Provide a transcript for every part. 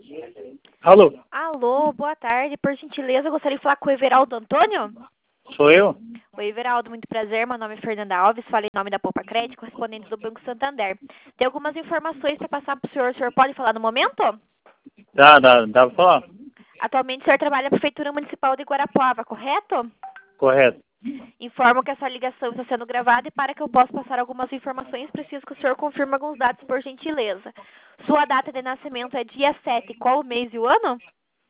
Alô, Alô, boa tarde. Por gentileza, eu gostaria de falar com o Everaldo Antônio. sou eu? Oi, Everaldo, muito prazer. Meu nome é Fernanda Alves, falei em nome da Poupa Crédito, correspondente do Banco Santander. Tem algumas informações para passar para o senhor. O senhor pode falar no momento? Dá pra falar? Atualmente, o senhor trabalha na Prefeitura Municipal de Guarapuava, correto? Correto. Informo que essa ligação está sendo gravada e para que eu possa passar algumas informações, preciso que o senhor confirme alguns dados, por gentileza. Sua data de nascimento é dia 7. Qual o mês e o ano?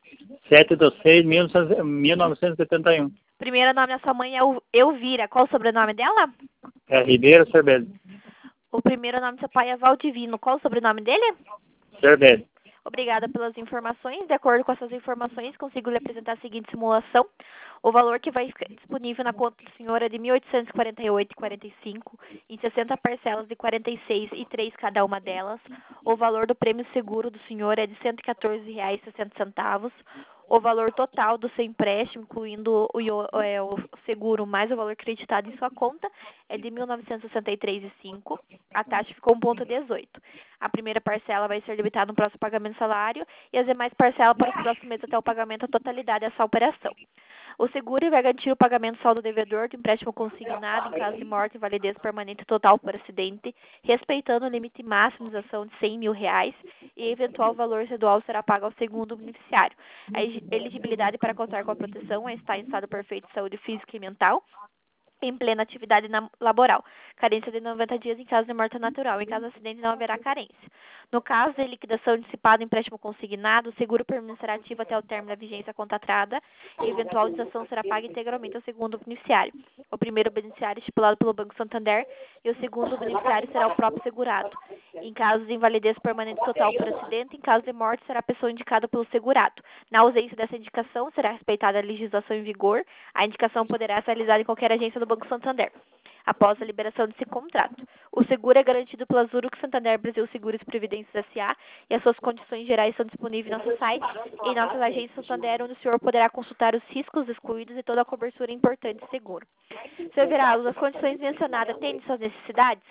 7/6/1971. Primeiro nome da sua mãe é Elvira. Qual o sobrenome dela? É Ribeiro Cervelli. O primeiro nome do seu pai é Valdivino. Qual o sobrenome dele? Cervelli. Obrigada pelas informações. De acordo com essas informações, consigo lhe apresentar a seguinte simulação. O valor que vai ficar disponível na conta do senhor é de R$ 1.848,45, em 60 parcelas de 46,03 cada uma delas. O valor do prêmio seguro do senhor é de R$ 114,60. O valor total do seu empréstimo, incluindo o seguro mais o valor creditado em sua conta, é de R$ 1.963,05. A taxa ficou 1,18. A primeira parcela vai ser debitada no próximo pagamento do salário e as demais parcelas para o próximo mês até o pagamento da totalidade dessa operação. O seguro vai garantir o pagamento do saldo devedor do empréstimo consignado em caso de morte, invalidez permanente total por acidente, respeitando o limite máximo de ação de R$ 100 mil e eventual valor residual será pago ao segundo beneficiário. A elegibilidade para contar com a proteção é estar em estado perfeito de saúde física e mental, em plena atividade laboral. Carência de 90 dias em caso de morte natural. Em caso de acidente, não haverá carência. No caso de liquidação antecipada do empréstimo consignado, o seguro permanecerá ativo até o término da vigência contratada e eventual utilização será paga integralmente ao segundo beneficiário. O primeiro beneficiário é estipulado pelo Banco Santander e o segundo beneficiário será o próprio segurado. Em caso de invalidez permanente total por acidente, em caso de morte, será a pessoa indicada pelo segurado. Na ausência dessa indicação, será respeitada a legislação em vigor. A indicação poderá ser realizada em qualquer agência do Banco Santander, após a liberação desse contrato. O seguro é garantido pela Zurich Santander Brasil Seguros e Previdências S.A. e as suas condições gerais são disponíveis no nosso site e em nossas agências Santander, onde o senhor poderá consultar os riscos excluídos e toda a cobertura importante de seguro. Senhor Veraldo, as condições mencionadas atendem suas necessidades?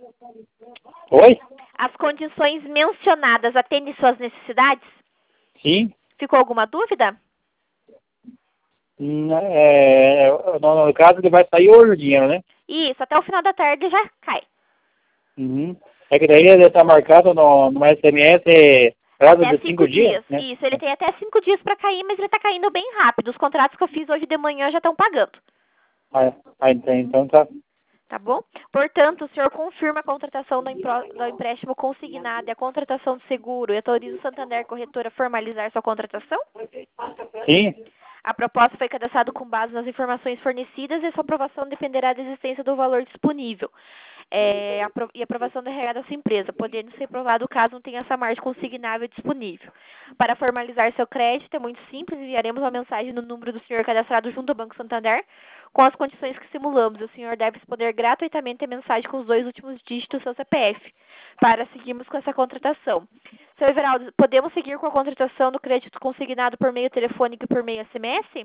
Oi? As condições mencionadas atendem suas necessidades? Sim? Ficou alguma dúvida? No caso, ele vai sair hoje o dinheiro, né? Isso, até o final da tarde já cai. Uhum. É que daí ele está marcado no SMS prazo Até de 5 5 dias, dias. né? Isso, ele tem até 5 dias para cair, mas ele está caindo bem rápido. Os contratos que eu fiz hoje de manhã já estão pagando. Então tá. Tá bom? Portanto, o senhor confirma a contratação do empréstimo consignado e a contratação do seguro e autoriza o Santander Corretora a formalizar sua contratação? Sim? A proposta foi cadastrada com base nas informações fornecidas e sua aprovação dependerá da existência do valor disponível. E a aprovação da RH da sua empresa, podendo ser aprovado caso não tenha essa margem consignável disponível. Para formalizar seu crédito, é muito simples, enviaremos uma mensagem no número do senhor cadastrado junto ao Banco Santander, com as condições que simulamos. O senhor deve responder gratuitamente a mensagem com os 2 últimos dígitos do seu CPF, para seguirmos com essa contratação. Seu Everaldo, podemos seguir com a contratação do crédito consignado por meio telefônico e por meio SMS?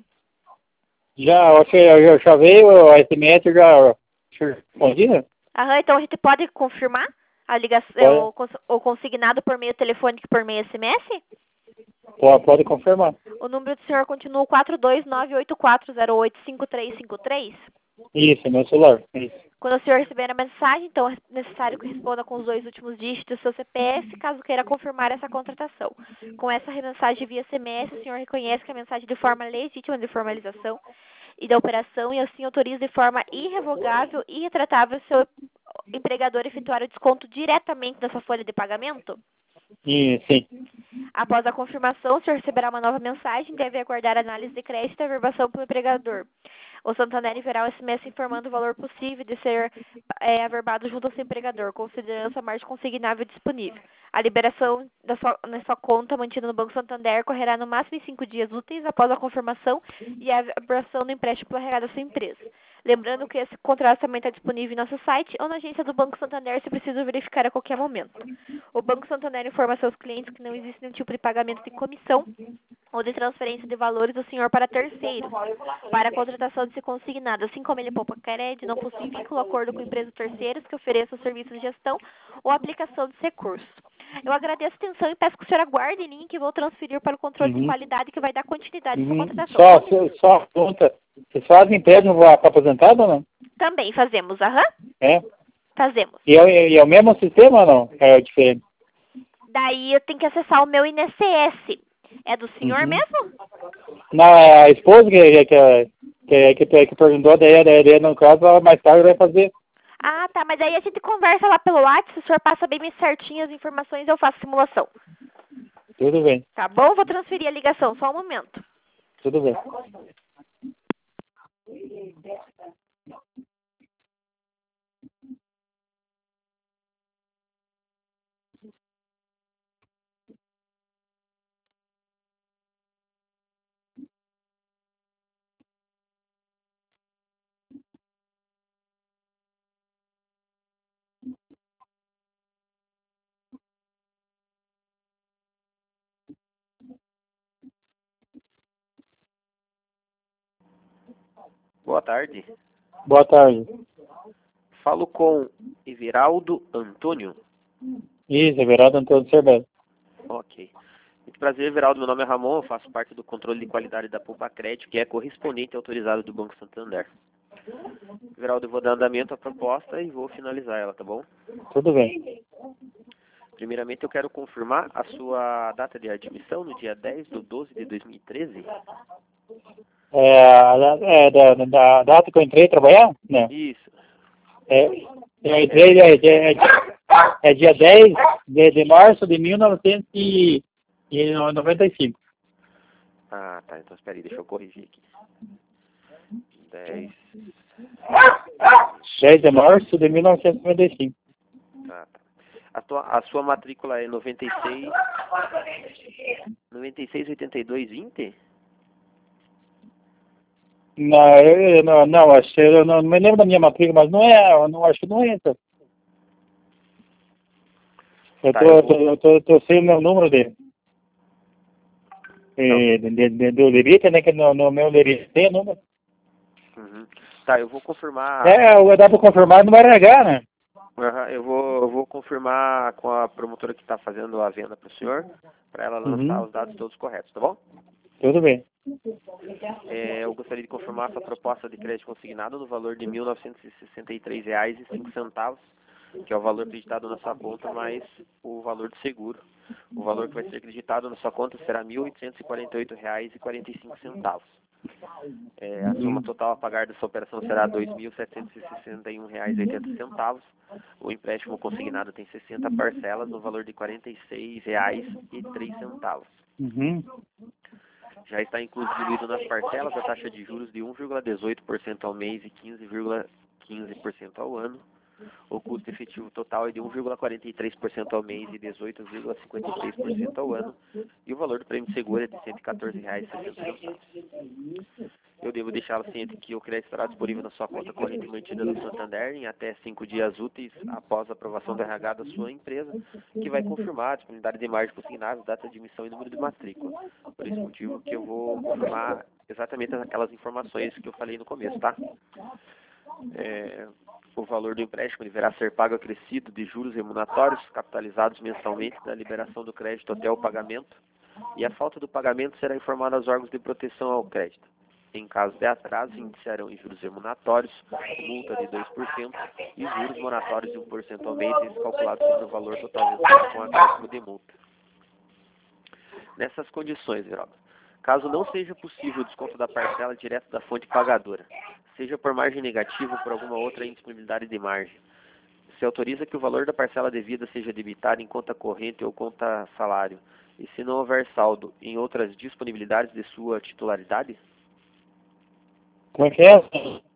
Já veio o SMS, já respondi, né? Aham, então a gente pode confirmar a ligação, o consignado por meio telefônico e por meio SMS? Pode confirmar. O número do senhor continua o 42984085353? Isso, meu celular. Isso. Quando o senhor receber a mensagem, então é necessário que responda com os 2 últimos dígitos do seu CPF, caso queira confirmar essa contratação. Com essa mensagem via SMS, o senhor reconhece que a mensagem de forma legítima de formalização e da operação e assim autoriza de forma irrevogável e irretratável seu empregador a efetuar o desconto diretamente da sua folha de pagamento? Sim. Após a confirmação, o senhor receberá uma nova mensagem e deve aguardar a análise de crédito e averbação pelo empregador. O Santander enviará o SMS informando o valor possível de ser averbado junto ao seu empregador, considerando a margem consignável disponível. A liberação na sua conta mantida no Banco Santander correrá no máximo em 5 dias úteis após a confirmação e a averbação do empréstimo pela RH da sua empresa. Lembrando que esse contrato também está disponível em nosso site ou na agência do Banco Santander se precisa verificar a qualquer momento. O Banco Santander informa seus clientes que não existe nenhum tipo de pagamento de comissão ou de transferência de valores do senhor para terceiros, para a contratação de ser consignado, assim como ele poupa crédito, não possui vínculo ou acordo com empresas terceiras que ofereçam serviços de gestão ou aplicação de recursos. Eu agradeço a atenção e peço que o senhor aguarde em linha que vou transferir para o controle de Uhum. qualidade que vai dar continuidade à sua Uhum. contratação. Só pergunta, vocês fazem empréstimo para aposentado ou não? Também fazemos, aham. É? Fazemos. E é o mesmo sistema ou não? É diferente. Daí eu tenho que acessar o meu INSS. É do senhor Uhum. mesmo? Não, é a esposa que perguntou, daí no caso, ela mais tarde vai fazer. Ah, tá. Mas aí a gente conversa lá pelo WhatsApp. Se o senhor passa bem certinho as informações, eu faço simulação. Tudo bem, Tá bom? Vou transferir a ligação. Só um momento. tudo bem. Boa tarde. Boa tarde. Falo com Everaldo Antônio. Isso, Everaldo Antônio Cervello. Ok. Muito prazer, Everaldo. Meu nome é Ramon, eu faço parte do controle de qualidade da Poupa Crédito, que é correspondente autorizado do Banco Santander. Everaldo, eu vou dar andamento à proposta e vou finalizar ela, tá bom? Tudo bem. Primeiramente, eu quero confirmar a sua data de admissão no dia 10/12/2013. Da data que eu entrei trabalhar? Não. Isso. Eu entrei dia 10 de março de 1995. Ah, tá. Então, espera aí, deixa eu corrigir aqui. 10. 10 de março de 1995. Tá, tá. A sua matrícula é 968220? Não, eu não me lembro da minha matrícula, mas acho que não é essa. Tá, eu vou... Eu tô sem o meu número do limite, né? Que no meu limite tem o número. Uhum. Tá, eu vou confirmar. Dá pra confirmar no RH, né? Uhum, eu vou confirmar com a promotora que está fazendo a venda para o senhor, para ela lançar os dados todos corretos, tá bom? Tudo bem. Eu gostaria de confirmar essa proposta de crédito consignado no valor de R$ 1.963,05, que é o valor acreditado na sua conta, mais o valor do seguro. O valor que vai ser acreditado na sua conta será R$ 1.848,45. A soma total a pagar dessa operação será R$ 2.761,80. O empréstimo consignado tem 60 parcelas no valor de R$ 46,03. Uhum. Já está incluído nas parcelas a taxa de juros de 1,18% ao mês e 15,15% ao ano. O custo efetivo total é de 1,43% ao mês e 18,53% ao ano. E o valor do prêmio de seguro é de R$ 114,60. Eu devo deixá-lo ciente que o crédito estará disponível na sua conta corrente mantida no Santander em até 5 dias úteis após a aprovação do RH da sua empresa, que vai confirmar a disponibilidade de margem consignável, data de emissão e número de matrícula. Por esse motivo que eu vou confirmar exatamente aquelas informações que eu falei no começo, tá? O valor do empréstimo deverá ser pago acrescido de juros remuneratórios capitalizados mensalmente da liberação do crédito até o pagamento, e a falta do pagamento será informada aos órgãos de proteção ao crédito. Em caso de atraso, iniciarão em juros remuneratórios, multa de 2% e juros moratórios de 1% ao mês, calculados sobre o valor total vencido com acréscimo de multa. Nessas condições, Geraldo, caso não seja possível o desconto da parcela direto da fonte pagadora, seja por margem negativa ou por alguma outra indisponibilidade de margem, se autoriza que o valor da parcela devida seja debitado em conta corrente ou conta salário, e se não houver saldo em outras disponibilidades de sua titularidade? Como é que é?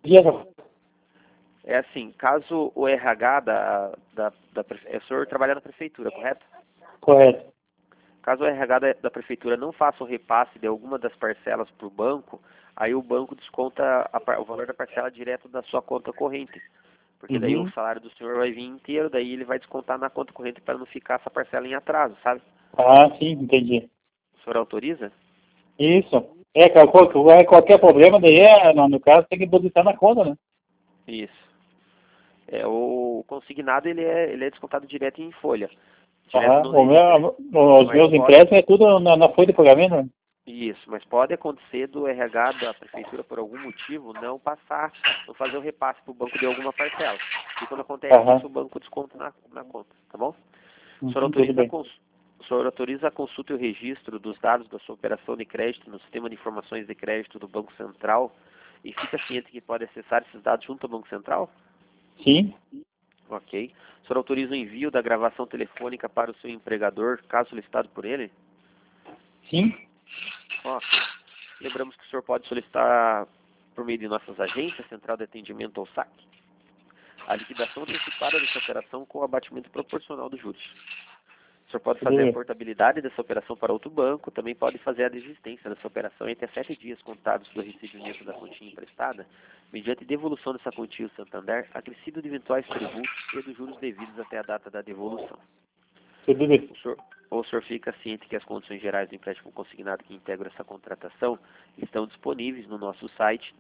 É assim, caso o RH o senhor trabalha na prefeitura, correto? Correto. Caso o RH da prefeitura não faça o repasse de alguma das parcelas para o banco, aí o banco desconta o valor da parcela direto da sua conta corrente. Porque daí o salário do senhor vai vir inteiro, daí ele vai descontar na conta corrente para não ficar essa parcela em atraso, sabe? Ah, sim, entendi. O senhor autoriza? Isso. Qualquer problema daí, no caso, tem que depositar na conta, né? Isso. O consignado ele é descontado direto em folha. direto no Os meus empréstimos é tudo na folha de pagamento, né? Isso, mas pode acontecer do RH da prefeitura, por algum motivo, não fazer o repasse para o banco de alguma parcela. E quando acontece isso, o banco desconta na conta, tá bom? O senhor autoriza a consulta e o registro dos dados da sua operação de crédito no sistema de informações de crédito do Banco Central e fica ciente que pode acessar esses dados junto ao Banco Central? Sim. Ok. O senhor autoriza o envio da gravação telefônica para o seu empregador, caso solicitado por ele? Sim. Lembramos que o senhor pode solicitar, por meio de nossas agências, Central de Atendimento ou SAC, a liquidação antecipada dessa operação com o abatimento proporcional dos juros. O senhor pode fazer a portabilidade dessa operação para outro banco, também pode fazer a desistência dessa operação em até 7 dias contados do recebimento da quantia emprestada, mediante devolução dessa quantia ao Santander, acrescido de eventuais tributos e dos juros devidos até a data da devolução. Tudo bem. O senhor fica ciente que as condições gerais do empréstimo consignado que integram essa contratação estão disponíveis no nosso site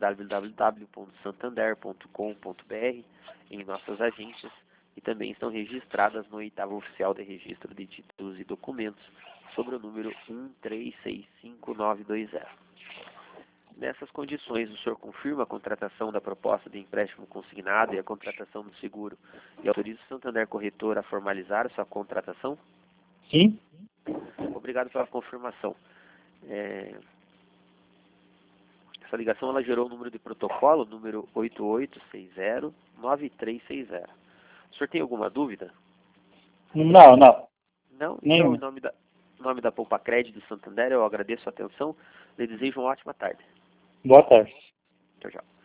www.santander.com.br, em nossas agências, e também estão registradas no 8º Oficial de Registro de Títulos e Documentos, sobre o número 1365920. Nessas condições, o senhor confirma a contratação da proposta de empréstimo consignado e a contratação do seguro e autoriza o Santander Corretor a formalizar a sua contratação? Sim. Obrigado pela confirmação. Essa ligação ela gerou o número de protocolo, número 8860-9360. O senhor tem alguma dúvida? Não. Não? Nenhum. Então, em nome da Poupa Crédito do Santander, eu agradeço a atenção e desejo uma ótima tarde. Boa tarde. Tchau, tchau.